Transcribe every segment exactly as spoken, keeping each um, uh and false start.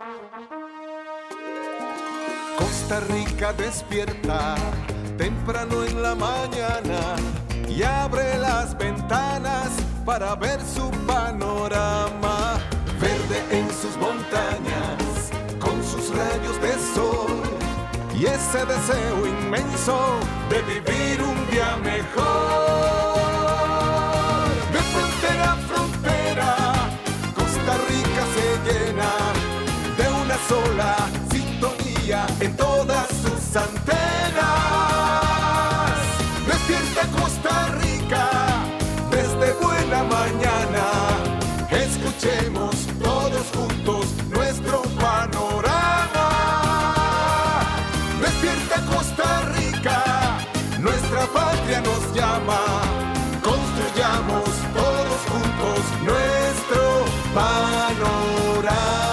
Costa Rica despierta temprano en la mañana y abre las ventanas para ver su panorama. Verde en sus montañas, con sus rayos de sol y ese deseo inmenso de vivir un día mejor. De frontera a frontera, Costa Rica se llena de una sola sintonía en todas sus antenas. Despierta Costa Rica desde buena mañana. Escuchemos todos juntos nuestro panorama. Despierta Costa Rica, nuestra patria nos llama. Construyamos todos juntos nuestro panorama.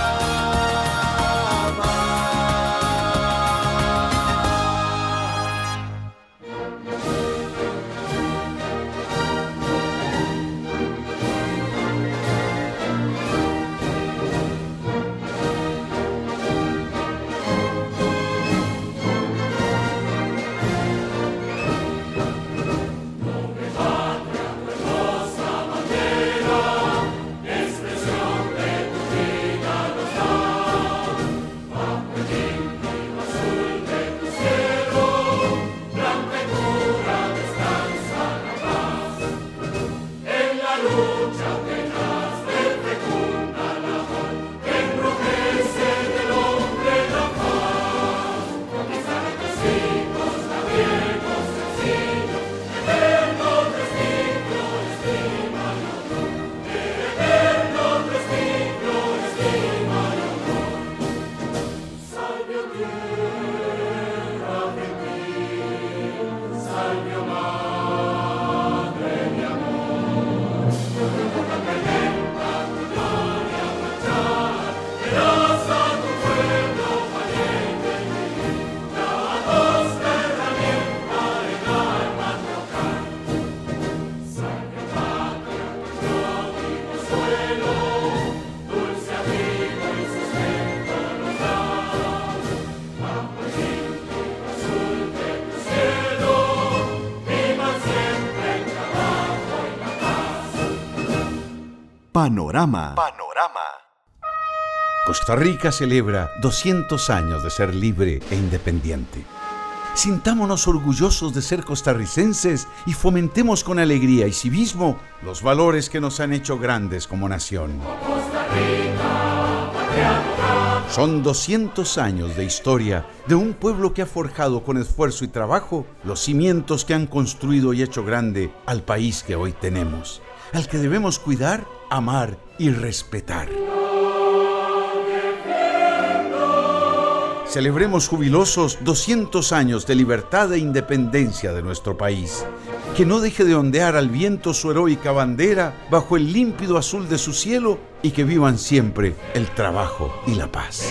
Panorama. Panorama. Costa Rica celebra doscientos años de ser libre e independiente. Sintámonos orgullosos de ser costarricenses y fomentemos con alegría y civismo los valores que nos han hecho grandes como nación. Son doscientos años de historia de un pueblo que ha forjado con esfuerzo y trabajo los cimientos que han construido y hecho grande al país que hoy tenemos, al que debemos cuidar, amar y respetar. Celebremos jubilosos doscientos años de libertad e independencia de nuestro país. Que no deje de ondear al viento su heroica bandera bajo el límpido azul de su cielo y que vivan siempre el trabajo y la paz.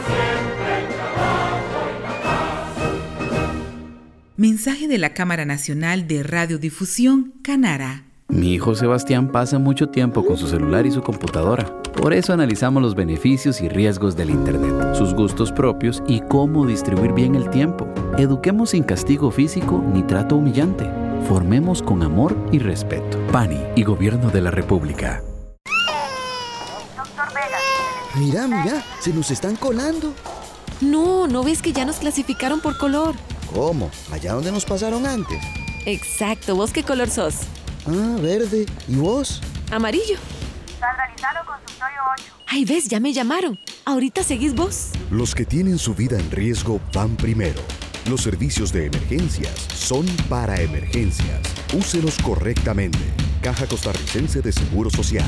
Mensaje de la Cámara Nacional de Radiodifusión, Canara. Mi hijo Sebastián pasa mucho tiempo con su celular y su computadora. Por eso analizamos los beneficios y riesgos del Internet, sus gustos propios y cómo distribuir bien el tiempo. Eduquemos sin castigo físico ni trato humillante. Formemos con amor y respeto. P A N I y Gobierno de la República. Doctor Vega. Mira, mira, se nos están colando. No, ¿no ves que ya nos clasificaron por color? ¿Cómo? ¿Allá donde nos pasaron antes? Exacto, ¿vos qué color sos? Ah, verde. ¿Y vos? Amarillo. Sandra Lizano, consultorio ocho. Ay, ves, ya me llamaron. Ahorita seguís vos. Los que tienen su vida en riesgo van primero. Los servicios de emergencias son para emergencias. Úselos correctamente. Caja Costarricense de Seguro Social.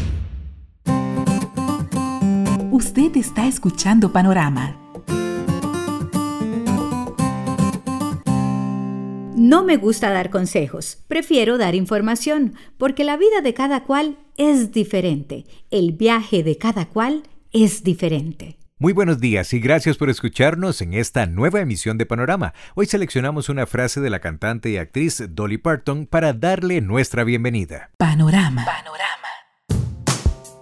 Usted está escuchando Panorama. No me gusta dar consejos, prefiero dar información, porque la vida de cada cual es diferente, el viaje de cada cual es diferente. Muy buenos días y gracias por escucharnos en esta nueva emisión de Panorama. Hoy seleccionamos una frase de la cantante y actriz Dolly Parton para darle nuestra bienvenida. Panorama. Panorama.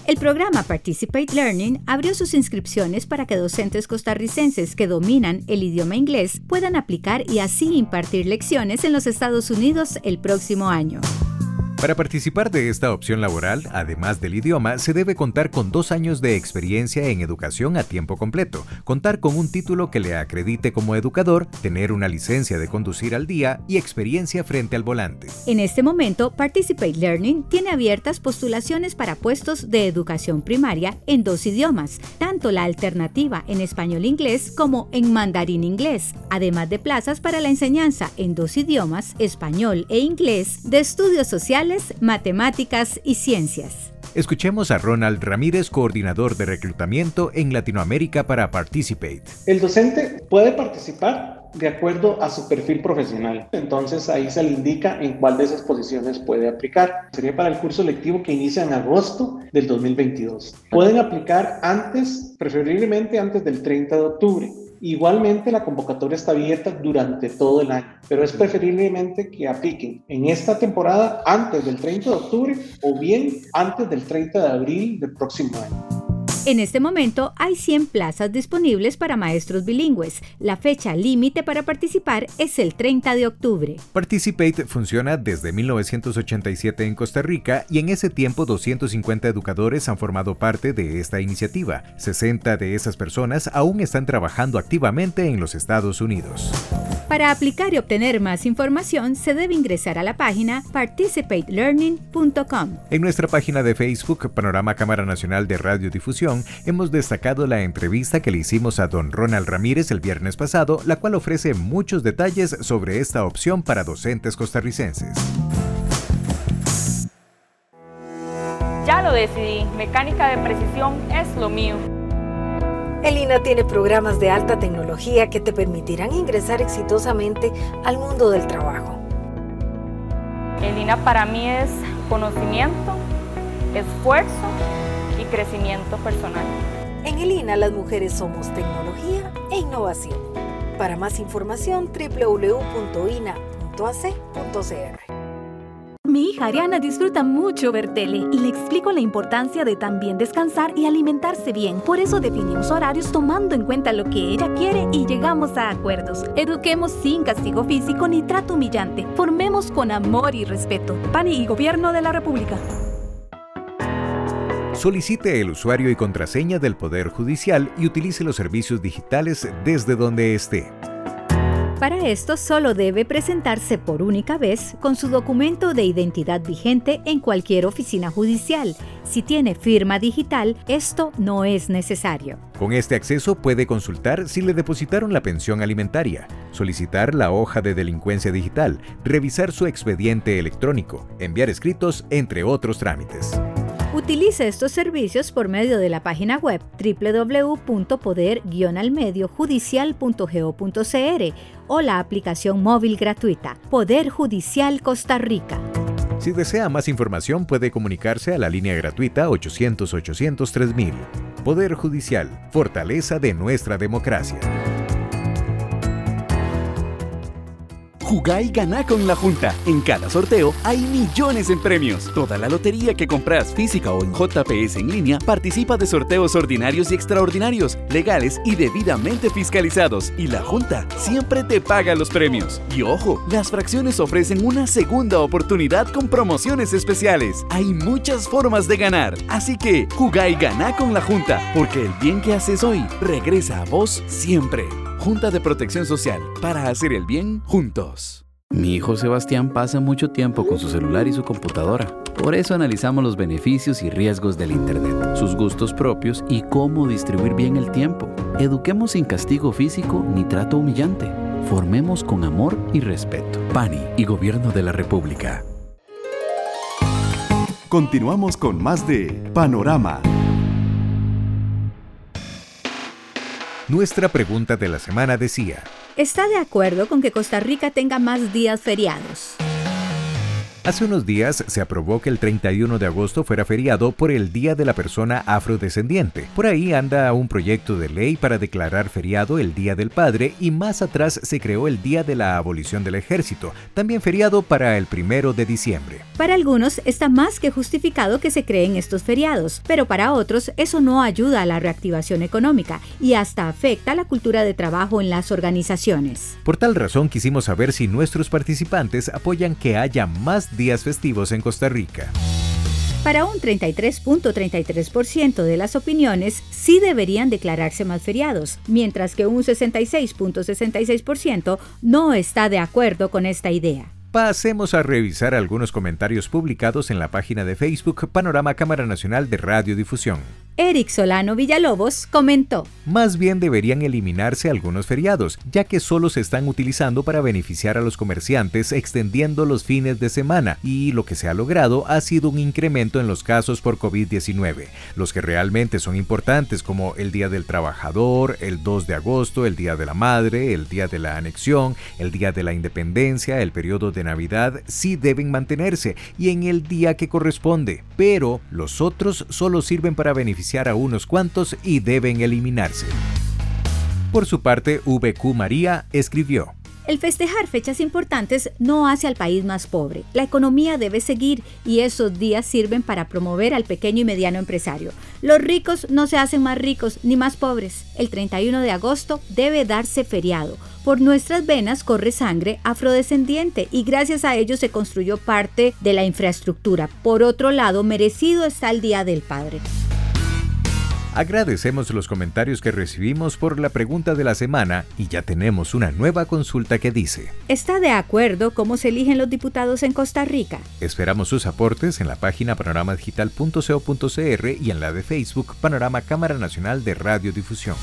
El programa Participate Learning abrió sus inscripciones para que docentes costarricenses que dominan el idioma inglés puedan aplicar y así impartir lecciones en los Estados Unidos el próximo año. Para participar de esta opción laboral, además del idioma, se debe contar con dos años de experiencia en educación a tiempo completo, contar con un título que le acredite como educador, tener una licencia de conducir al día y experiencia frente al volante. En este momento, Participate Learning tiene abiertas postulaciones para puestos de educación primaria en dos idiomas, tanto la alternativa en español-inglés como en mandarín-inglés, además de plazas para la enseñanza en dos idiomas, español e inglés, de estudios sociales, matemáticas y ciencias. Escuchemos a Ronald Ramírez, coordinador de reclutamiento en Latinoamérica para Participate. El docente puede participar de acuerdo a su perfil profesional. Entonces ahí se le indica en cuál de esas posiciones puede aplicar. Sería para el curso lectivo que inicia en agosto del dos mil veintidós. Pueden aplicar antes, preferiblemente antes del treinta de octubre. Igualmente la convocatoria está abierta durante todo el año, pero es preferiblemente que apliquen en esta temporada antes del treinta de octubre o bien antes del treinta de abril del próximo año. En este momento hay cien plazas disponibles para maestros bilingües. La fecha límite para participar es el treinta de octubre. Participate funciona desde mil novecientos ochenta y siete en Costa Rica y en ese tiempo doscientos cincuenta educadores han formado parte de esta iniciativa. sesenta de esas personas aún están trabajando activamente en los Estados Unidos. Para aplicar y obtener más información, se debe ingresar a la página participate learning punto com. En nuestra página de Facebook, Panorama Cámara Nacional de Radiodifusión, hemos destacado la entrevista que le hicimos a don Ronald Ramírez el viernes pasado, la cual ofrece muchos detalles sobre esta opción para docentes costarricenses. Ya lo decidí, mecánica de precisión es lo mío. El I N A tiene programas de alta tecnología que te permitirán ingresar exitosamente al mundo del trabajo. El I N A para mí es conocimiento, esfuerzo y crecimiento personal. En el I N A las mujeres somos tecnología e innovación. Para más información, doble u doble u doble u punto i n a punto a c punto c r. Mi hija Ariana disfruta mucho ver tele y le explico la importancia de también descansar y alimentarse bien. Por eso definimos horarios tomando en cuenta lo que ella quiere y llegamos a acuerdos. Eduquemos sin castigo físico ni trato humillante. Formemos con amor y respeto. P A N I y Gobierno de la República. Solicite el usuario y contraseña del Poder Judicial y utilice los servicios digitales desde donde esté. Para esto solo debe presentarse por única vez con su documento de identidad vigente en cualquier oficina judicial. Si tiene firma digital, esto no es necesario. Con este acceso puede consultar si le depositaron la pensión alimentaria, solicitar la hoja de delincuencia digital, revisar su expediente electrónico, enviar escritos, entre otros trámites. Utilice estos servicios por medio de la página web doble u doble u doble u punto poder guion al medio judicial punto go punto c r o la aplicación móvil gratuita Poder Judicial Costa Rica. Si desea más información puede comunicarse a la línea gratuita ochocientos ochocientos tres mil. Poder Judicial, fortaleza de nuestra democracia. Jugá y ganá con la Junta. En cada sorteo hay millones en premios. Toda la lotería que compras física o en J P S en línea participa de sorteos ordinarios y extraordinarios, legales y debidamente fiscalizados. Y la Junta siempre te paga los premios. Y ojo, las fracciones ofrecen una segunda oportunidad con promociones especiales. Hay muchas formas de ganar. Así que jugá y ganá con la Junta, porque el bien que haces hoy regresa a vos siempre. Junta de Protección Social, para hacer el bien juntos. Mi hijo Sebastián pasa mucho tiempo con su celular y su computadora. Por eso analizamos los beneficios y riesgos del Internet, sus gustos propios y cómo distribuir bien el tiempo. Eduquemos sin castigo físico ni trato humillante. Formemos con amor y respeto. P A N I y Gobierno de la República. Continuamos con más de Panorama. Nuestra pregunta de la semana decía: ¿está de acuerdo con que Costa Rica tenga más días feriados? Hace unos días se aprobó que el treinta y uno de agosto fuera feriado por el Día de la Persona Afrodescendiente. Por ahí anda un proyecto de ley para declarar feriado el Día del Padre y más atrás se creó el Día de la Abolición del Ejército, también feriado para el primero de diciembre. Para algunos está más que justificado que se creen estos feriados, pero para otros eso no ayuda a la reactivación económica y hasta afecta la cultura de trabajo en las organizaciones. Por tal razón quisimos saber si nuestros participantes apoyan que haya más días festivos en Costa Rica. Para un treinta y tres punto treinta y tres por ciento de las opiniones, sí deberían declararse más feriados, mientras que un sesenta y seis punto sesenta y seis por ciento no está de acuerdo con esta idea. Pasemos a revisar algunos comentarios publicados en la página de Facebook Panorama Cámara Nacional de Radiodifusión. Eric Solano Villalobos comentó: más bien deberían eliminarse algunos feriados, ya que solo se están utilizando para beneficiar a los comerciantes extendiendo los fines de semana y lo que se ha logrado ha sido un incremento en los casos por COVID diecinueve. Los que realmente son importantes como el Día del Trabajador, el dos de agosto, el Día de la Madre, el Día de la Anexión, el Día de la Independencia, el periodo de Navidad sí deben mantenerse y en el día que corresponde, pero los otros solo sirven para beneficiar a unos cuantos y deben eliminarse. Por su parte, V Q María escribió: el festejar fechas importantes no hace al país más pobre. La economía debe seguir y esos días sirven para promover al pequeño y mediano empresario. Los ricos no se hacen más ricos ni más pobres. El treinta y uno de agosto debe darse feriado. Por nuestras venas corre sangre afrodescendiente y gracias a ello se construyó parte de la infraestructura. Por otro lado, merecido está el Día del Padre. Agradecemos los comentarios que recibimos por la pregunta de la semana y ya tenemos una nueva consulta que dice: ¿está de acuerdo cómo se eligen los diputados en Costa Rica? Esperamos sus aportes en la página panorama digital punto co punto cr y en la de Facebook Panorama Cámara Nacional de Radiodifusión.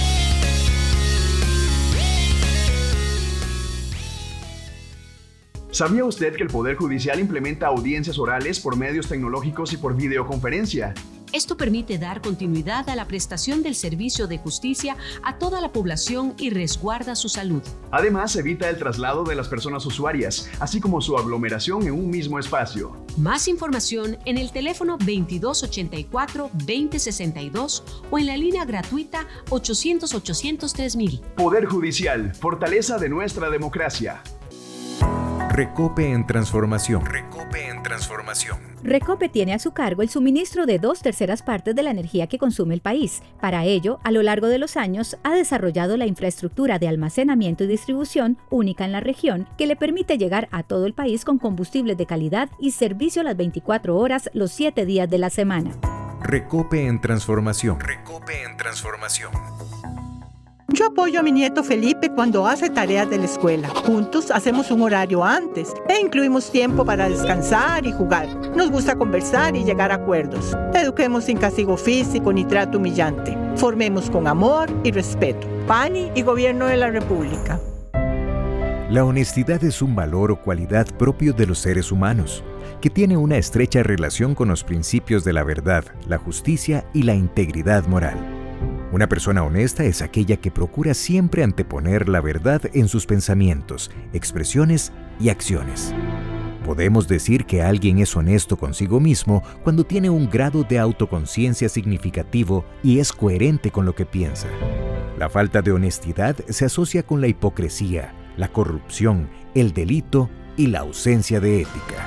¿Sabía usted que el Poder Judicial implementa audiencias orales por medios tecnológicos y por videoconferencia? Esto permite dar continuidad a la prestación del servicio de justicia a toda la población y resguarda su salud. Además, evita el traslado de las personas usuarias, así como su aglomeración en un mismo espacio. Más información en el teléfono veintidós ochenta y cuatro veinte sesenta y dos o en la línea gratuita ochocientos ochocientos tres mil. Poder Judicial, fortaleza de nuestra democracia. Recope en transformación. Recope en transformación. Recope tiene a su cargo el suministro de dos terceras partes de la energía que consume el país. Para ello, a lo largo de los años, ha desarrollado la infraestructura de almacenamiento y distribución única en la región que le permite llegar a todo el país con combustibles de calidad y servicio las veinticuatro horas, los siete días de la semana. Recope en transformación. Recope en transformación. Yo apoyo a mi nieto Felipe cuando hace tareas de la escuela. Juntos hacemos un horario antes e incluimos tiempo para descansar y jugar. Nos gusta conversar y llegar a acuerdos. Eduquemos sin castigo físico ni trato humillante. Formemos con amor y respeto. P A N I y Gobierno de la República. La honestidad es un valor o cualidad propio de los seres humanos, que tiene una estrecha relación con los principios de la verdad, la justicia y la integridad moral. Una persona honesta es aquella que procura siempre anteponer la verdad en sus pensamientos, expresiones y acciones. Podemos decir que alguien es honesto consigo mismo cuando tiene un grado de autoconciencia significativo y es coherente con lo que piensa. La falta de honestidad se asocia con la hipocresía, la corrupción, el delito y la ausencia de ética.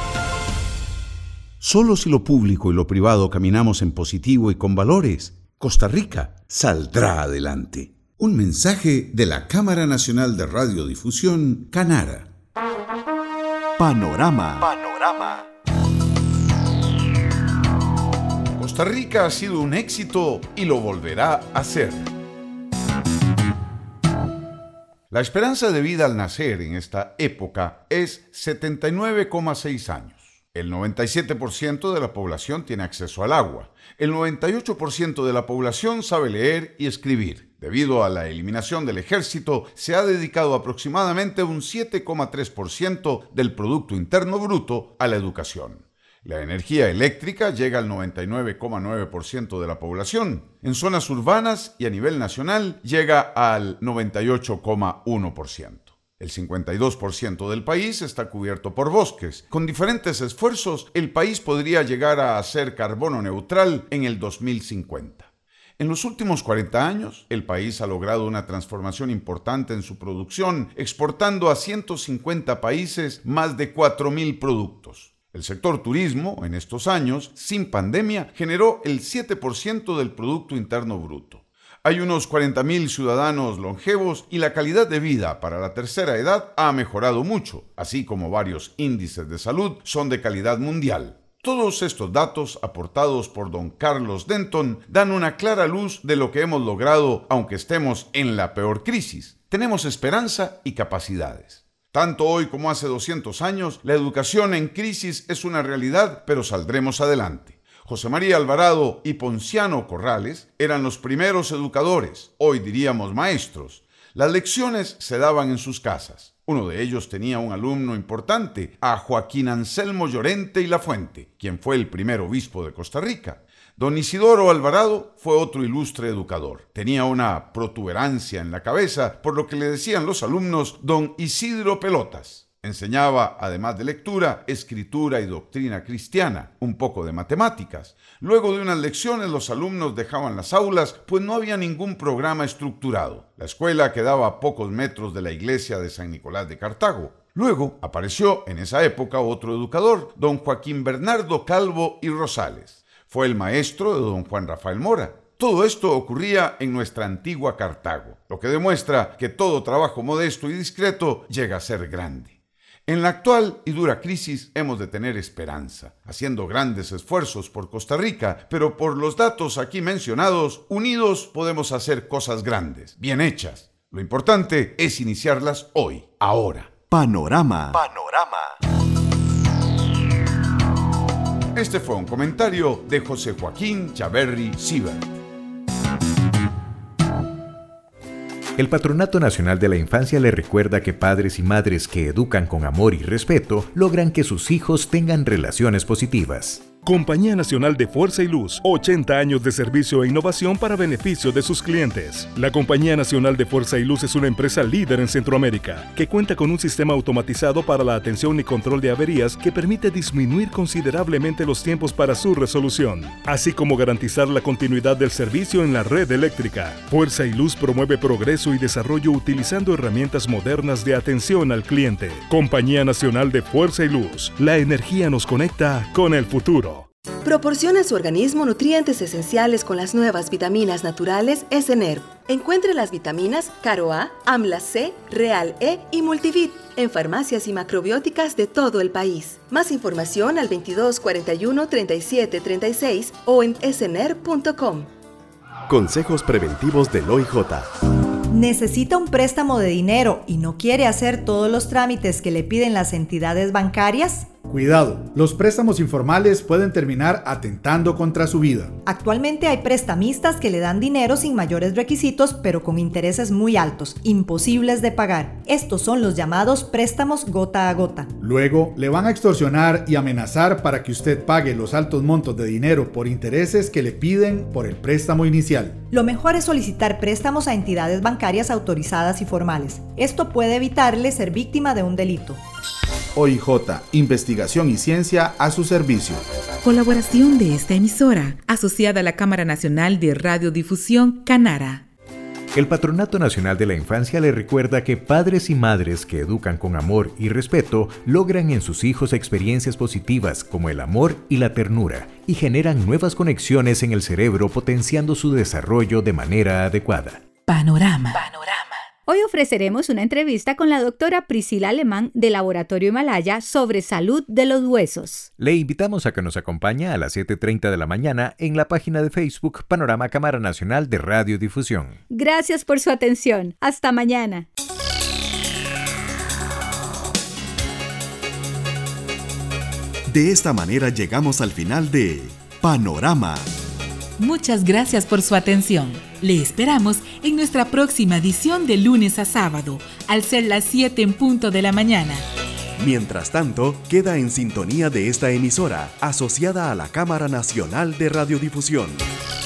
Solo si lo público y lo privado caminamos en positivo y con valores, Costa Rica saldrá adelante. Un mensaje de la Cámara Nacional de Radiodifusión, Canara. Panorama. Panorama. Costa Rica ha sido un éxito y lo volverá a ser. La esperanza de vida al nacer en esta época es setenta y nueve coma seis años. El noventa y siete por ciento de la población tiene acceso al agua. El noventa y ocho por ciento de la población sabe leer y escribir. Debido a la eliminación del ejército, se ha dedicado aproximadamente un siete coma tres por ciento del Producto Interno Bruto a la educación. La energía eléctrica llega al noventa y nueve coma nueve por ciento de la población. En zonas urbanas y a nivel nacional llega al noventa y ocho coma uno por ciento. El cincuenta y dos por ciento del país está cubierto por bosques. Con diferentes esfuerzos, el país podría llegar a ser carbono neutral en el dos mil cincuenta. En los últimos cuarenta años, el país ha logrado una transformación importante en su producción, exportando a ciento cincuenta países más de cuatro mil productos. El sector turismo, en estos años, sin pandemia, generó el siete por ciento del Producto Interno Bruto. Hay unos cuarenta mil ciudadanos longevos y la calidad de vida para la tercera edad ha mejorado mucho, así como varios índices de salud son de calidad mundial. Todos estos datos, aportados por don Carlos Denton, dan una clara luz de lo que hemos logrado, aunque estemos en la peor crisis. Tenemos esperanza y capacidades. Tanto hoy como hace doscientos años, la educación en crisis es una realidad, pero saldremos adelante. José María Alvarado y Ponciano Corrales eran los primeros educadores, hoy diríamos maestros. Las lecciones se daban en sus casas. Uno de ellos tenía un alumno importante, a Joaquín Anselmo Llorente y Lafuente, quien fue el primer obispo de Costa Rica. Don Isidoro Alvarado fue otro ilustre educador. Tenía una protuberancia en la cabeza, por lo que le decían los alumnos don Isidro Pelotas. Enseñaba, además de lectura, escritura y doctrina cristiana, un poco de matemáticas. Luego de unas lecciones los alumnos dejaban las aulas, pues no había ningún programa estructurado. La escuela quedaba a pocos metros de la iglesia de San Nicolás de Cartago. Luego apareció en esa época otro educador, don Joaquín Bernardo Calvo y Rosales. Fue el maestro de don Juan Rafael Mora. Todo esto ocurría en nuestra antigua Cartago, lo que demuestra que todo trabajo modesto y discreto llega a ser grande. En la actual y dura crisis hemos de tener esperanza, haciendo grandes esfuerzos por Costa Rica, pero por los datos aquí mencionados, unidos podemos hacer cosas grandes, bien hechas. Lo importante es iniciarlas hoy, ahora. Panorama. Panorama. Este fue un comentario de José Joaquín Chaverri Siebert. El Patronato Nacional de la Infancia le recuerda que padres y madres que educan con amor y respeto logran que sus hijos tengan relaciones positivas. Compañía Nacional de Fuerza y Luz, ochenta años de servicio e innovación para beneficio de sus clientes. La Compañía Nacional de Fuerza y Luz es una empresa líder en Centroamérica, que cuenta con un sistema automatizado para la atención y control de averías que permite disminuir considerablemente los tiempos para su resolución, así como garantizar la continuidad del servicio en la red eléctrica. Fuerza y Luz promueve progreso y desarrollo utilizando herramientas modernas de atención al cliente. Compañía Nacional de Fuerza y Luz, la energía nos conecta con el futuro. Proporciona a su organismo nutrientes esenciales con las nuevas vitaminas naturales Esenerv. Encuentre las vitaminas Caro A, Amla C, Real E y Multivit en farmacias y macrobióticas de todo el país. Más información al veintidós cuarenta y uno treinta y siete treinta y seis o en esenerv punto com. Consejos preventivos del O I J. ¿Necesita un préstamo de dinero y no quiere hacer todos los trámites que le piden las entidades bancarias? Cuidado, los préstamos informales pueden terminar atentando contra su vida. Actualmente hay prestamistas que le dan dinero sin mayores requisitos, pero con intereses muy altos, imposibles de pagar. Estos son los llamados préstamos gota a gota. Luego, le van a extorsionar y amenazar para que usted pague los altos montos de dinero por intereses que le piden por el préstamo inicial. Lo mejor es solicitar préstamos a entidades bancarias autorizadas y formales. Esto puede evitarle ser víctima de un delito. O I J, investigación y ciencia a su servicio. Colaboración de esta emisora, asociada a la Cámara Nacional de Radiodifusión, Canara. El Patronato Nacional de la Infancia le recuerda que padres y madres que educan con amor y respeto logran en sus hijos experiencias positivas como el amor y la ternura y generan nuevas conexiones en el cerebro potenciando su desarrollo de manera adecuada. Panorama. Panorama. Hoy ofreceremos una entrevista con la doctora Priscila Alemán de Laboratorio Himalaya sobre salud de los huesos. Le invitamos a que nos acompañe a las siete y media de la mañana en la página de Facebook Panorama Cámara Nacional de Radiodifusión. Gracias por su atención. Hasta mañana. De esta manera llegamos al final de Panorama. Muchas gracias por su atención. Le esperamos en nuestra próxima edición de lunes a sábado, al ser las siete en punto de la mañana. Mientras tanto, queda en sintonía de esta emisora, asociada a la Cámara Nacional de Radiodifusión.